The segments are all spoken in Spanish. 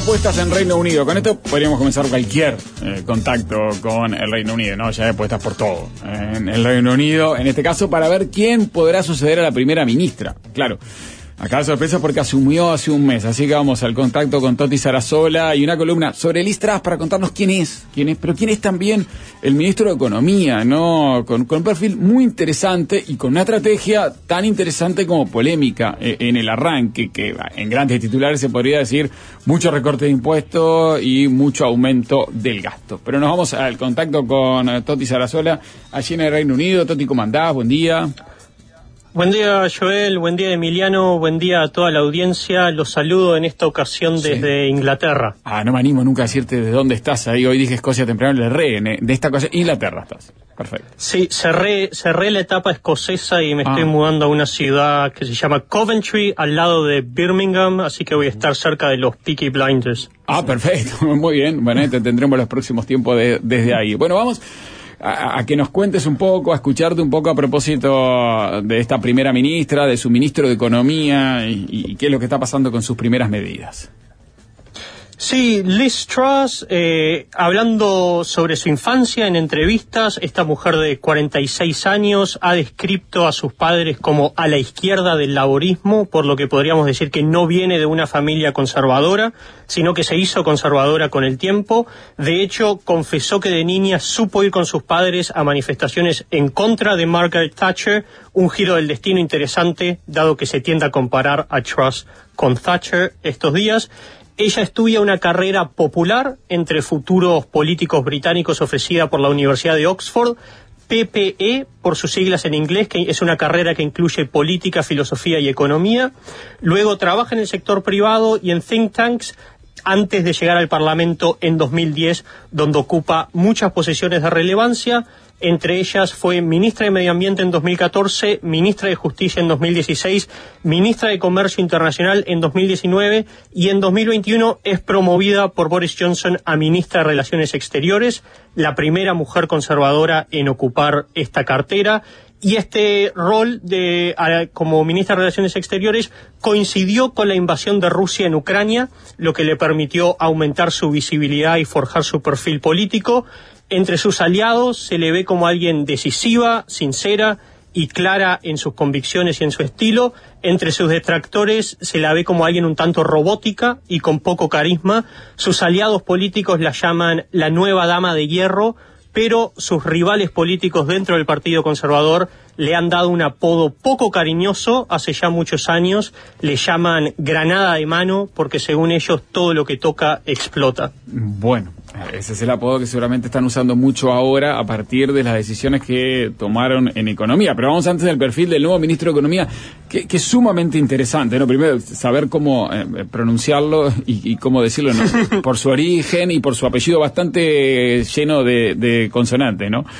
apuestas en Reino Unido. Con esto podríamos comenzar cualquier contacto con el Reino Unido, ¿no? Ya hay apuestas por todo en el Reino Unido, en este caso para ver quién podrá suceder a la primera ministra. Claro, acá la sorpresa porque asumió hace un mes, así que vamos al contacto con Toti Sarasola y una columna sobre Liz Truss para contarnos quién es, pero quién es también el ministro de Economía, ¿no? Con un perfil muy interesante y con una estrategia tan interesante como polémica en el arranque, que en grandes titulares se podría decir mucho recorte de impuestos y mucho aumento del gasto. Pero nos vamos al contacto con Toti Sarasola, allí en el Reino Unido. Toti, ¿cómo andás? Buen día. Buen día, Joel, buen día, Emiliano, buen día a toda la audiencia. Los saludo en esta ocasión desde Inglaterra. No me animo nunca a decirte de dónde estás ahí. Hoy dije Escocia temprano, le erré. De esta cosa, Inglaterra estás. Perfecto. Sí, cerré la etapa escocesa y me estoy mudando a una ciudad que se llama Coventry, al lado de Birmingham, así que voy a estar cerca de los Peaky Blinders. Perfecto, muy bien. Bueno, te tendremos los próximos tiempos desde ahí. Bueno, vamos a que nos cuentes un poco, a escucharte un poco a propósito de esta primera ministra, de su ministro de Economía y qué es lo que está pasando con sus primeras medidas. Sí, Liz Truss, hablando sobre su infancia en entrevistas, esta mujer de 46 años ha descrito a sus padres como a la izquierda del laborismo, por lo que podríamos decir que no viene de una familia conservadora, sino que se hizo conservadora con el tiempo. De hecho, confesó que de niña supo ir con sus padres a manifestaciones en contra de Margaret Thatcher, un giro del destino interesante, dado que se tiende a comparar a Truss con Thatcher estos días. Ella estudia una carrera popular entre futuros políticos británicos ofrecida por la Universidad de Oxford, PPE, por sus siglas en inglés, que es una carrera que incluye política, filosofía y economía. Luego trabaja en el sector privado y en think tanks, antes de llegar al Parlamento en 2010, donde ocupa muchas posiciones de relevancia. Entre ellas fue ministra de Medio Ambiente en 2014, ministra de Justicia en 2016, ministra de Comercio Internacional en 2019 y en 2021 es promovida por Boris Johnson a ministra de Relaciones Exteriores, la primera mujer conservadora en ocupar esta cartera. Y este rol como ministra de Relaciones Exteriores coincidió con la invasión de Rusia en Ucrania, lo que le permitió aumentar su visibilidad y forjar su perfil político. Entre sus aliados se le ve como alguien decisiva, sincera y clara en sus convicciones y en su estilo. Entre sus detractores se la ve como alguien un tanto robótica y con poco carisma. Sus aliados políticos la llaman la nueva dama de hierro, pero sus rivales políticos dentro del Partido Conservador le han dado un apodo poco cariñoso hace ya muchos años. Le llaman granada de mano porque según ellos todo lo que toca explota. Bueno, ese es el apodo que seguramente están usando mucho ahora a partir de las decisiones que tomaron en economía. Pero vamos antes del perfil del nuevo ministro de Economía, que es sumamente interesante, ¿no? Primero, saber cómo pronunciarlo y cómo decirlo, ¿no? Por su origen y por su apellido bastante lleno de consonantes, ¿no?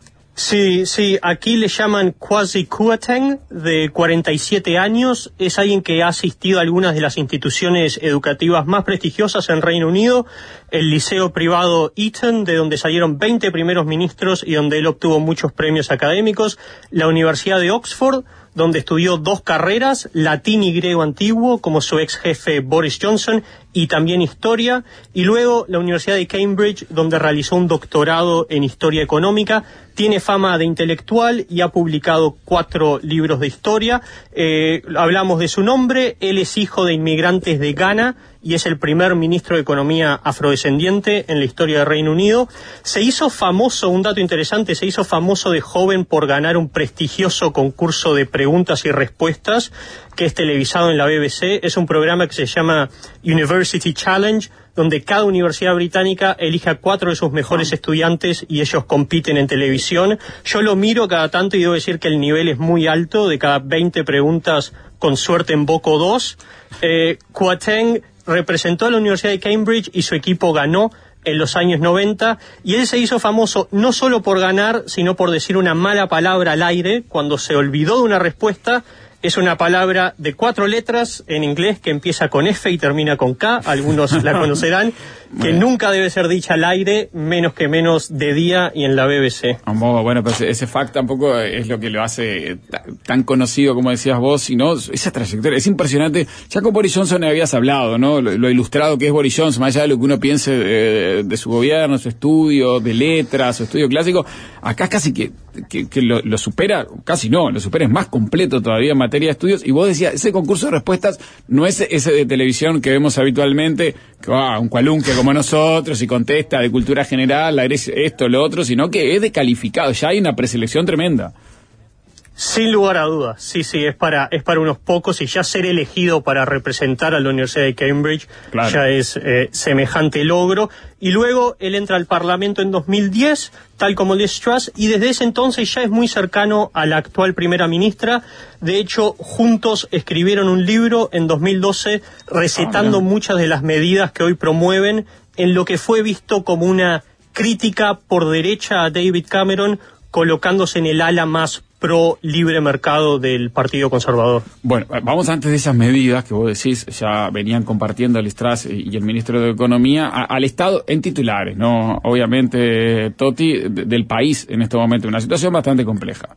Sí, aquí le llaman Kwasi Kwarteng, de 47 años. Es alguien que ha asistido a algunas de las instituciones educativas más prestigiosas en Reino Unido, el liceo privado Eton, de donde salieron 20 primeros ministros y donde él obtuvo muchos premios académicos, la Universidad de Oxford, donde estudió 2 carreras, latín y griego antiguo, como su ex jefe Boris Johnson, y también historia, y luego la Universidad de Cambridge, donde realizó un doctorado en historia económica. Tiene fama de intelectual y ha publicado 4 libros de historia. Hablamos de su nombre. Él es hijo de inmigrantes de Ghana y es el primer ministro de Economía afrodescendiente en la historia del Reino Unido. Se hizo famoso, un dato interesante, se hizo famoso de joven por ganar un prestigioso concurso de preguntas y respuestas que es televisado en la BBC. Es un programa que se llama University Challenge, donde cada universidad británica elige a 4 de sus mejores estudiantes y ellos compiten en televisión. Yo lo miro cada tanto y debo decir que el nivel es muy alto. De cada 20 preguntas, con suerte invoco 2. Kwarteng representó a la Universidad de Cambridge y su equipo ganó en los años 90, y él se hizo famoso no solo por ganar, sino por decir una mala palabra al aire. Cuando se olvidó de una respuesta, Es una palabra de 4 letras en inglés que empieza con F y termina con K, algunos la conocerán, que nunca debe ser dicha al aire, menos de día y en la BBC. Bueno, pero ese fact tampoco es lo que lo hace tan conocido como decías vos, sino esa trayectoria. Es impresionante. Ya con Boris Johnson habías hablado, ¿no? Lo ilustrado que es Boris Johnson, más allá de lo que uno piense de su gobierno, su estudio de letras, su estudio clásico, acá casi que lo supera, casi no, lo supera, es más completo todavía en materia de estudios. Y vos decías, ese concurso de respuestas no es ese de televisión que vemos habitualmente, que va un cualunque como nosotros y contesta de cultura general, esto, lo otro, sino que es de calificado, ya hay una preselección tremenda. Sin lugar a dudas, sí, es para unos pocos, y ya ser elegido para representar a la Universidad de Cambridge, claro, ya es semejante logro. Y luego él entra al Parlamento en 2010, tal como Liz Truss, y desde ese entonces ya es muy cercano a la actual primera ministra. De hecho, juntos escribieron un libro en 2012 recetando muchas de las medidas que hoy promueven, en lo que fue visto como una crítica por derecha a David Cameron, colocándose en el ala más pro libre mercado del Partido Conservador. Bueno, vamos antes de esas medidas que vos decís, ya venían compartiendo Liz Truss y el ministro de Economía, al Estado en titulares, ¿no? Obviamente, Toti, del país en este momento, una situación bastante compleja.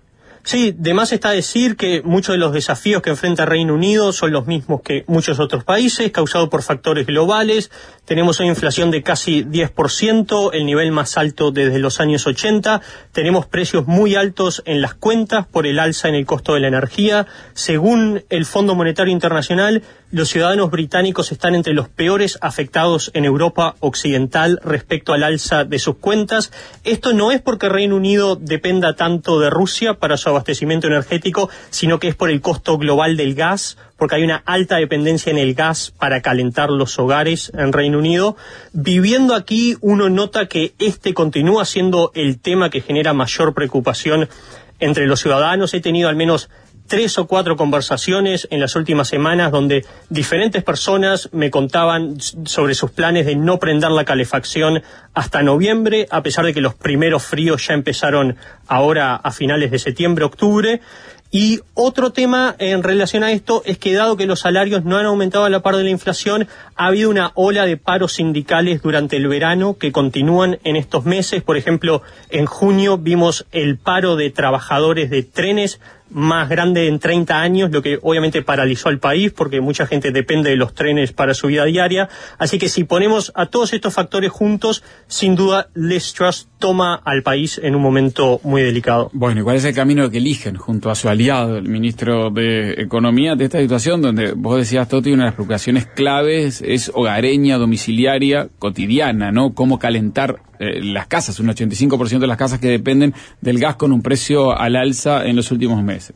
Sí, de más está decir que muchos de los desafíos que enfrenta Reino Unido son los mismos que muchos otros países, causados por factores globales. Tenemos una inflación de casi 10%, el nivel más alto desde los años 80. Tenemos precios muy altos en las cuentas por el alza en el costo de la energía. Según el Fondo Monetario Internacional, los ciudadanos británicos están entre los peores afectados en Europa Occidental respecto al alza de sus cuentas. Esto no es porque Reino Unido dependa tanto de Rusia para su abastecimiento energético, sino que es por el costo global del gas, porque hay una alta dependencia en el gas para calentar los hogares en Reino Unido. Viviendo aquí, uno nota que este continúa siendo el tema que genera mayor preocupación entre los ciudadanos. He tenido al menos 3 o 4 conversaciones en las últimas semanas donde diferentes personas me contaban sobre sus planes de no prender la calefacción hasta noviembre, a pesar de que los primeros fríos ya empezaron ahora a finales de septiembre, octubre. Y otro tema en relación a esto es que, dado que los salarios no han aumentado a la par de la inflación, ha habido una ola de paros sindicales durante el verano que continúan en estos meses. Por ejemplo, en junio vimos el paro de trabajadores de trenes más grande en 30 años, lo que obviamente paralizó al país porque mucha gente depende de los trenes para su vida diaria. Así que si ponemos a todos estos factores juntos, sin duda Liz Truss toma al país en un momento muy delicado. Bueno, ¿y cuál es el camino que eligen junto a su aliado, el ministro de Economía, de esta situación donde vos decías, Toti, una de las preocupaciones claves es hogareña, domiciliaria, cotidiana, ¿no? Cómo calentar las casas, un 85% de las casas que dependen del gas con un precio al alza en los últimos meses.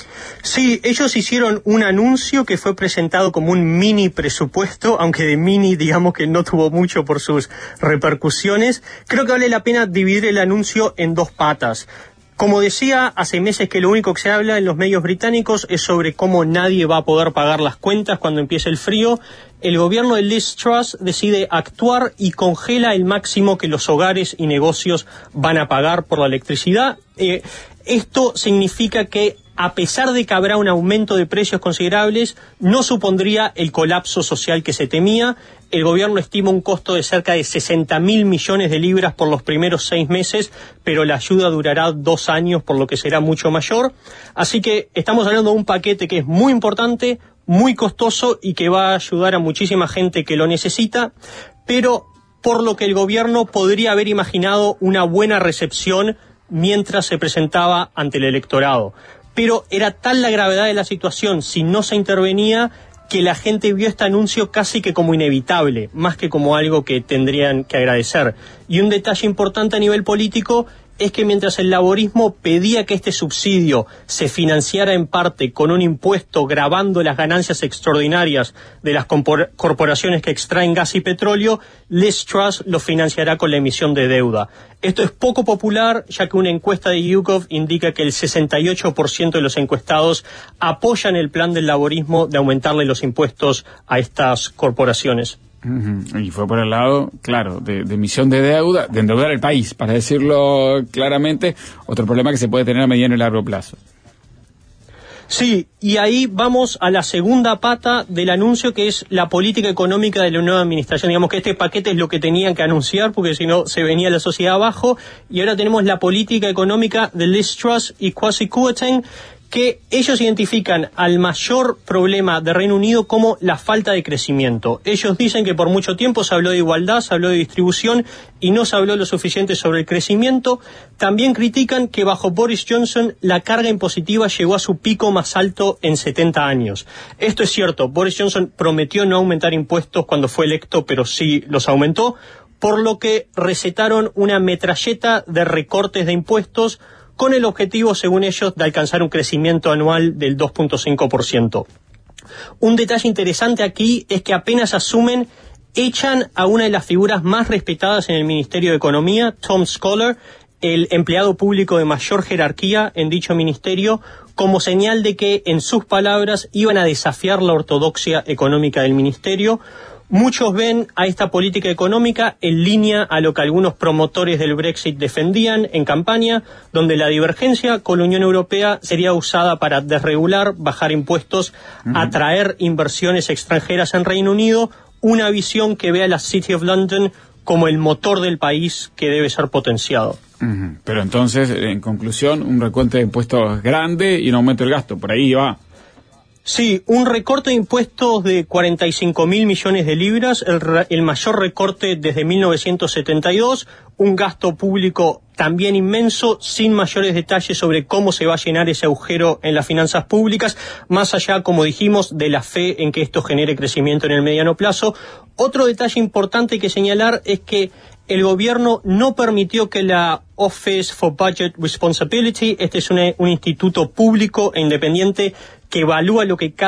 Sí, ellos hicieron un anuncio que fue presentado como un mini presupuesto, aunque de mini digamos que no tuvo mucho por sus repercusiones. Creo que vale la pena dividir el anuncio en 2 patas. Como decía, hace meses que lo único que se habla en los medios británicos es sobre cómo nadie va a poder pagar las cuentas cuando empiece el frío. El gobierno de Liz Truss decide actuar y congela el máximo que los hogares y negocios van a pagar por la electricidad. Esto significa que, a pesar de que habrá un aumento de precios considerables, no supondría el colapso social que se temía. El gobierno estima un costo de cerca de 60.000 millones de libras por los primeros 6 meses, pero la ayuda durará 2 años, por lo que será mucho mayor. Así que estamos hablando de un paquete que es muy importante, muy costoso y que va a ayudar a muchísima gente que lo necesita, pero por lo que el gobierno podría haber imaginado una buena recepción mientras se presentaba ante el electorado. Pero era tal la gravedad de la situación si no se intervenía que la gente vio este anuncio casi que como inevitable, más que como algo que tendrían que agradecer. Y un detalle importante a nivel político es que mientras el laborismo pedía que este subsidio se financiara en parte con un impuesto gravando las ganancias extraordinarias de las corporaciones que extraen gas y petróleo, Liz Truss lo financiará con la emisión de deuda. Esto es poco popular, ya que una encuesta de YouGov indica que el 68% de los encuestados apoyan el plan del laborismo de aumentarle los impuestos a estas corporaciones. Y fue por el lado, claro, de emisión de deuda, de endeudar el país, para decirlo claramente, otro problema que se puede tener a mediano y largo plazo. Sí, y ahí vamos a la segunda pata del anuncio, que es la política económica de la nueva administración. Digamos que este paquete es lo que tenían que anunciar, porque si no se venía la sociedad abajo, y ahora tenemos la política económica de Liz Truss y Kwasi Kwarteng, que ellos identifican al mayor problema de Reino Unido como la falta de crecimiento. Ellos dicen que por mucho tiempo se habló de igualdad, se habló de distribución y no se habló lo suficiente sobre el crecimiento. También critican que bajo Boris Johnson la carga impositiva llegó a su pico más alto en 70 años. Esto es cierto, Boris Johnson prometió no aumentar impuestos cuando fue electo, pero sí los aumentó, por lo que recetaron una metralleta de recortes de impuestos con el objetivo, según ellos, de alcanzar un crecimiento anual del 2.5%. Un detalle interesante aquí es que apenas asumen, echan a una de las figuras más respetadas en el Ministerio de Economía, Tom Scholar, el empleado público de mayor jerarquía en dicho ministerio, como señal de que, en sus palabras, iban a desafiar la ortodoxia económica del ministerio. Muchos ven a esta política económica en línea a lo que algunos promotores del Brexit defendían en campaña, donde la divergencia con la Unión Europea sería usada para desregular, bajar impuestos, atraer inversiones extranjeras en Reino Unido, una visión que ve a la City of London como el motor del país que debe ser potenciado. Pero entonces, en conclusión, un recorte de impuestos grande y un aumento del gasto, por ahí va. Sí, un recorte de impuestos de 45.000 millones de libras, el mayor recorte desde 1972, un gasto público también inmenso, sin mayores detalles sobre cómo se va a llenar ese agujero en las finanzas públicas, más allá, como dijimos, de la fe en que esto genere crecimiento en el mediano plazo. Otro detalle importante que señalar es que el gobierno no permitió que la Office for Budget Responsibility, este es un instituto público e independiente que evalúa lo que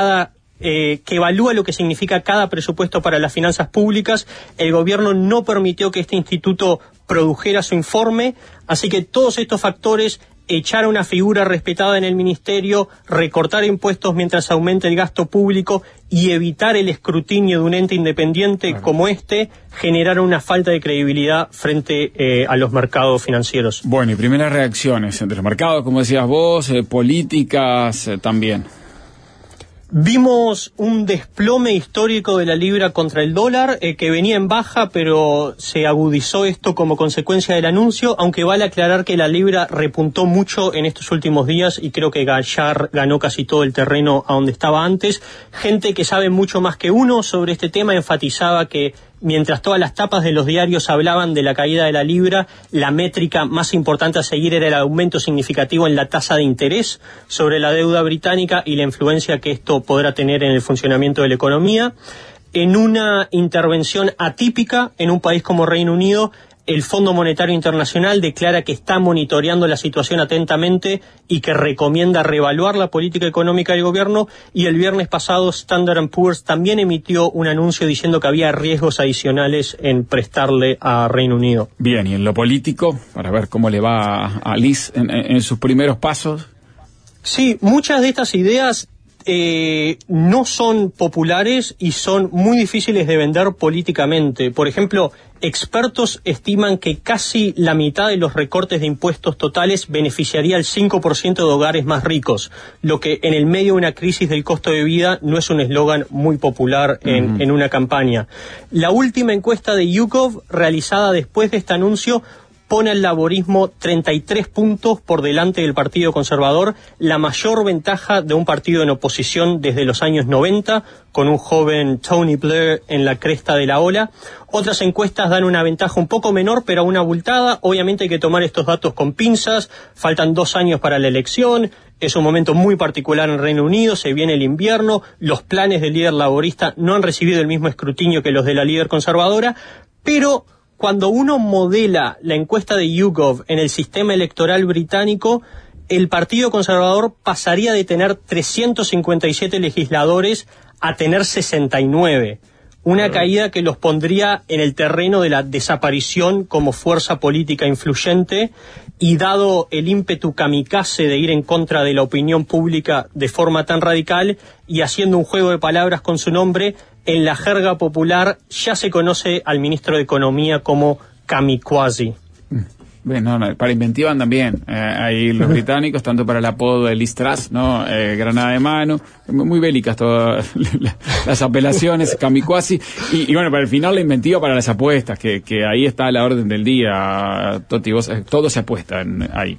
significa cada presupuesto para las finanzas públicas. El gobierno no permitió que este instituto produjera su informe, así que todos estos factores, echar a una figura respetada en el ministerio, recortar impuestos mientras aumente el gasto público y evitar el escrutinio de un ente independiente como este, generaron una falta de credibilidad frente a los mercados financieros. Bueno, y primeras reacciones entre los mercados, como decías vos, políticas también. Vimos un desplome histórico de la libra contra el dólar, que venía en baja, pero se agudizó esto como consecuencia del anuncio, aunque vale aclarar que la libra repuntó mucho en estos últimos días y creo que Gallard ganó casi todo el terreno a donde estaba antes. Gente que sabe mucho más que uno sobre este tema enfatizaba que mientras todas las tapas de los diarios hablaban de la caída de la libra, la métrica más importante a seguir era el aumento significativo en la tasa de interés sobre la deuda británica y la influencia que esto podrá tener en el funcionamiento de la economía. En una intervención atípica en un país como Reino Unido, el Fondo Monetario Internacional declara que está monitoreando la situación atentamente y que recomienda reevaluar la política económica del gobierno, y el viernes pasado Standard & Poor's también emitió un anuncio diciendo que había riesgos adicionales en prestarle a Reino Unido. Bien, y en lo político, para ver cómo le va a Liz en sus primeros pasos. Sí, muchas de estas ideas no son populares y son muy difíciles de vender políticamente. Por ejemplo, expertos estiman que casi la mitad de los recortes de impuestos totales beneficiaría al 5% de hogares más ricos, lo que en el medio de una crisis del costo de vida no es un eslogan muy popular en una campaña. La última encuesta de YouGov, realizada después de este anuncio, pone al laborismo 33 puntos por delante del Partido Conservador, la mayor ventaja de un partido en oposición desde los años 90, con un joven Tony Blair en la cresta de la ola. Otras encuestas dan una ventaja un poco menor, pero aún abultada. Obviamente hay que tomar estos datos con pinzas, faltan 2 años para la elección, es un momento muy particular en Reino Unido, se viene el invierno, los planes del líder laborista no han recibido el mismo escrutinio que los de la líder conservadora, pero cuando uno modela la encuesta de YouGov en el sistema electoral británico, el Partido Conservador pasaría de tener 357 legisladores a tener 69. Una caída que los pondría en el terreno de la desaparición como fuerza política influyente, y dado el ímpetu kamikaze de ir en contra de la opinión pública de forma tan radical y haciendo un juego de palabras con su nombre, en la jerga popular ya se conoce al ministro de Economía como Kamikwasi. Bueno, para inventiva andan bien. Ahí los británicos, tanto para el apodo de Liz Truss, ¿no? Granada de mano, muy bélicas todas las apelaciones, kamikaze. Y bueno, para el final la inventiva para las apuestas, que ahí está a la orden del día, Toti, todo se apuesta ahí.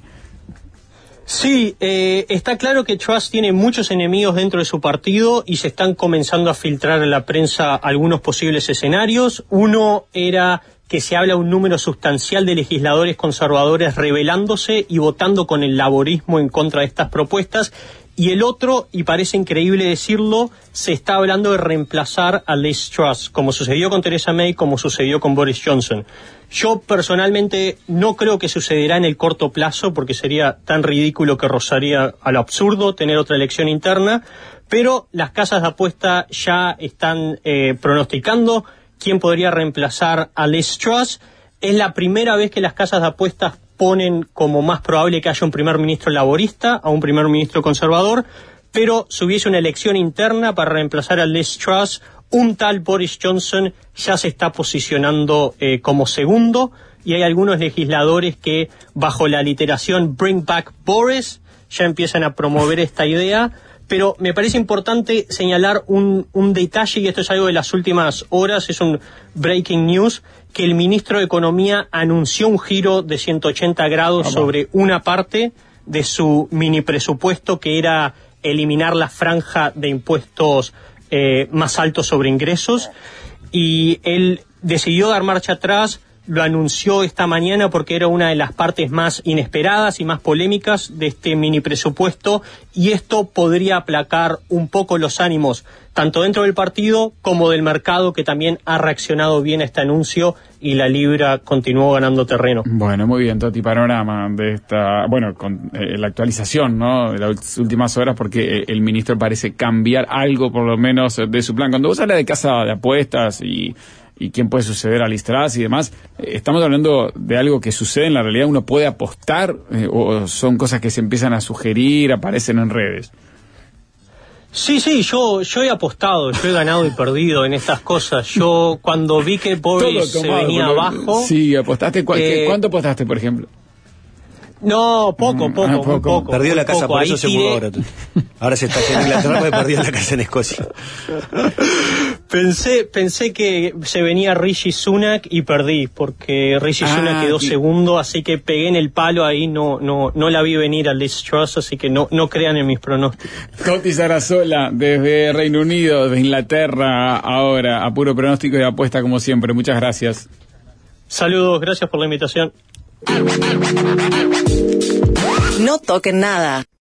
Sí, está claro que Truss tiene muchos enemigos dentro de su partido y se están comenzando a filtrar en la prensa algunos posibles escenarios. Uno era que se habla un número sustancial de legisladores conservadores rebelándose y votando con el laborismo en contra de estas propuestas. Y el otro, y parece increíble decirlo, se está hablando de reemplazar a Liz Truss, como sucedió con Theresa May, como sucedió con Boris Johnson. Yo personalmente no creo que sucederá en el corto plazo, porque sería tan ridículo que rozaría a lo absurdo tener otra elección interna, pero las casas de apuesta ya están pronosticando quién podría reemplazar a Liz Truss. Es la primera vez que las casas de apuestas ponen como más probable que haya un primer ministro laborista a un primer ministro conservador, pero si hubiese una elección interna para reemplazar a Liz Truss, un tal Boris Johnson ya se está posicionando como segundo, y hay algunos legisladores que, bajo la literación Bring Back Boris, ya empiezan a promover esta idea. Pero me parece importante señalar un detalle, y esto es algo de las últimas horas, es un breaking news, que el ministro de Economía anunció un giro de 180 grados sobre una parte de su mini presupuesto, que era eliminar la franja de impuestos más altos sobre ingresos, y él decidió dar marcha atrás. Lo anunció esta mañana porque era una de las partes más inesperadas y más polémicas de este mini presupuesto, y esto podría aplacar un poco los ánimos tanto dentro del partido como del mercado, que también ha reaccionado bien a este anuncio y la libra continuó ganando terreno. Bueno, muy bien, Toti, panorama de esta, bueno, con la actualización, ¿no?, de las últimas horas, porque el ministro parece cambiar algo, por lo menos, de su plan. Cuando vos hablas de casa de apuestas y quién puede suceder a Liz Truss y demás, ¿estamos hablando de algo que sucede en la realidad? ¿Uno puede apostar o son cosas que se empiezan a sugerir, aparecen en redes? Sí, yo he apostado, yo he ganado y perdido en estas cosas. Yo cuando vi que Boris se venía abajo... Sí, apostaste. ¿Cuánto apostaste, por ejemplo? No, poco. Perdió la casa, por eso se mudó ahora. Ahora se está en Inglaterra porque perdió la casa en Escocia. Pensé que se venía Rishi Sunak y perdí, porque Rishi Sunak quedó segundo, así que pegué en el palo ahí, no la vi venir a Liz Truss, así que no crean en mis pronósticos. Toti Sarasola, desde Reino Unido, desde Inglaterra, ahora, a puro pronóstico y apuesta como siempre. Muchas gracias. Saludos, gracias por la invitación. No toquen nada.